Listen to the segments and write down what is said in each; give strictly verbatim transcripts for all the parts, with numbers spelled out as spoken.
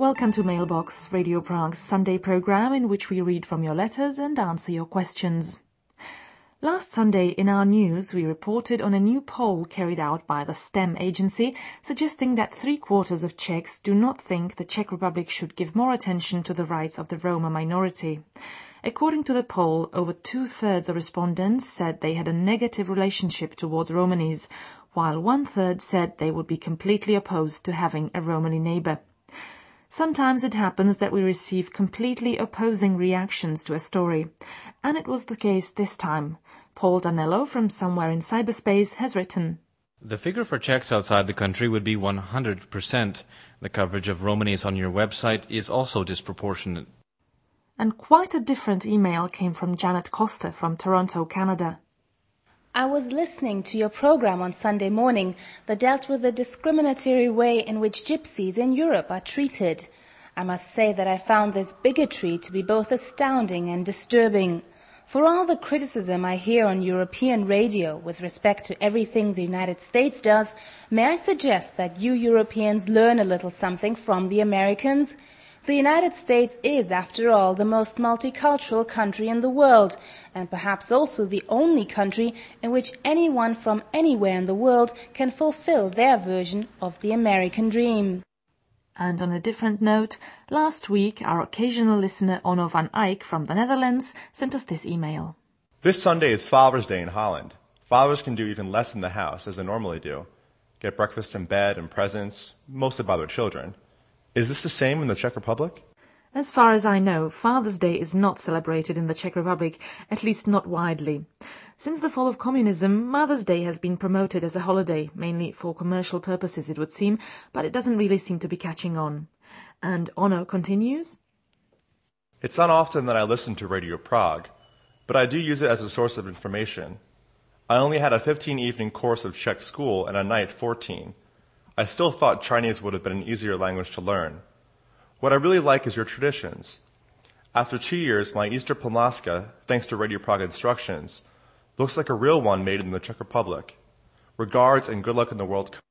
Welcome to Mailbox, Radio Prague's Sunday program in which we read from your letters and answer your questions. Last Sunday in our news we reported on a new poll carried out by the STEM agency suggesting that three-quarters of Czechs do not think the Czech Republic should give more attention to the rights of the Roma minority. According to the poll, over two-thirds of respondents said they had a negative relationship towards Romanis, while one-third said they would be completely opposed to having a Romani neighbour. Sometimes it happens that we receive completely opposing reactions to a story, and it was the case this time. Paul Danello from somewhere in cyberspace has written, The figure for Czechs outside the country would be one hundred percent. The coverage of Romanis on your website is also disproportionate. And quite a different email came from Janet Costa from Toronto, Canada. I was listening to your program on Sunday morning that dealt with the discriminatory way in which gypsies in Europe are treated. I must say that I found this bigotry to be both astounding and disturbing. For all the criticism I hear on European radio with respect to everything the United States does, may I suggest that you Europeans learn a little something from the Americans? The United States is, after all, the most multicultural country in the world, and perhaps also the only country in which anyone from anywhere in the world can fulfill their version of the American dream. And on a different note, last week our occasional listener Onno van Eyck from the Netherlands sent us this email. This Sunday is Father's Day in Holland. Fathers can do even less in the house, as they normally do. Get breakfast in bed and presents, mostly by their children. Is this the same in the Czech Republic? As far as I know, Father's Day is not celebrated in the Czech Republic, at least not widely. Since the fall of communism, Mother's Day has been promoted as a holiday, mainly for commercial purposes it would seem, but it doesn't really seem to be catching on. And Onno continues, It's not often that I listen to Radio Prague, but I do use it as a source of information. I only had a fifteen-evening course of Czech school and a night fourteen. I still thought Chinese would have been an easier language to learn. What I really like is your traditions. After two years, my Easter Pomlaska, thanks to Radio Prague instructions, looks like a real one made in the Czech Republic. Regards and good luck in the World Cup.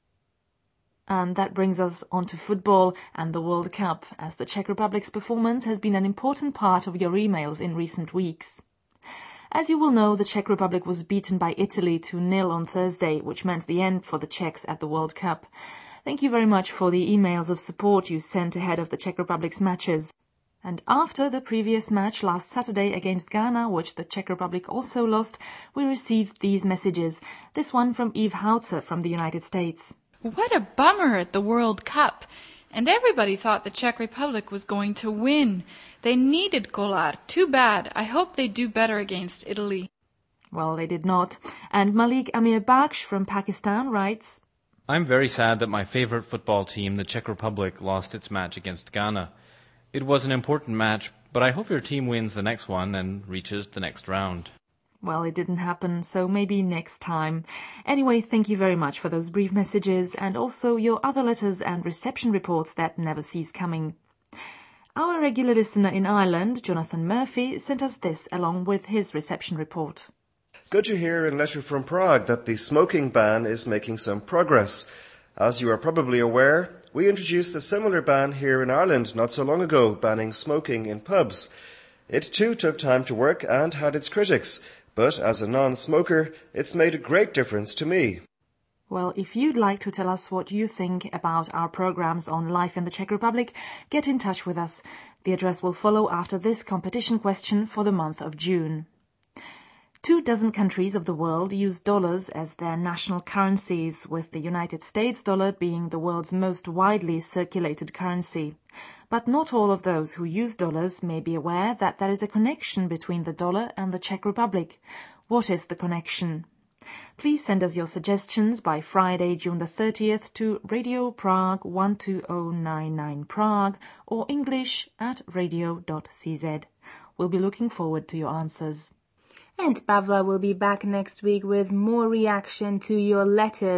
And that brings us on to football and the World Cup, as the Czech Republic's performance has been an important part of your emails in recent weeks. As you will know, the Czech Republic was beaten by Italy two nil on Thursday, which meant the end for the Czechs at the World Cup. Thank you very much for the emails of support you sent ahead of the Czech Republic's matches. And after the previous match last Saturday against Ghana, which the Czech Republic also lost, we received these messages. This one from Eve Hautzer from the United States. What a bummer at the World Cup! And everybody thought the Czech Republic was going to win. They needed Kolar. Too bad. I hope they do better against Italy. Well, they did not. And Malik Amir Baksh from Pakistan writes, I'm very sad that my favorite football team, the Czech Republic, lost its match against Ghana. It was an important match, but I hope your team wins the next one and reaches the next round. Well, it didn't happen, so maybe next time. Anyway, thank you very much for those brief messages and also your other letters and reception reports that never cease coming. Our regular listener in Ireland, Jonathan Murphy, sent us this along with his reception report. Good to hear in Letter from Prague that the smoking ban is making some progress. As you are probably aware, we introduced a similar ban here in Ireland not so long ago, banning smoking in pubs. It too took time to work and had its critics. But as a non-smoker, it's made a great difference to me. Well, if you'd like to tell us what you think about our programs on life in the Czech Republic, get in touch with us. The address will follow after this competition question for the month of June. Two dozen countries of the world use dollars as their national currencies, with the United States dollar being the world's most widely circulated currency. But not all of those who use dollars may be aware that there is a connection between the dollar and the Czech Republic. What is the connection? Please send us your suggestions by Friday, June the thirtieth to Radio Prague one two zero nine nine Prague or English at radio dot c z. We'll be looking forward to your answers. And Pavla will be back next week with more reaction to your letters.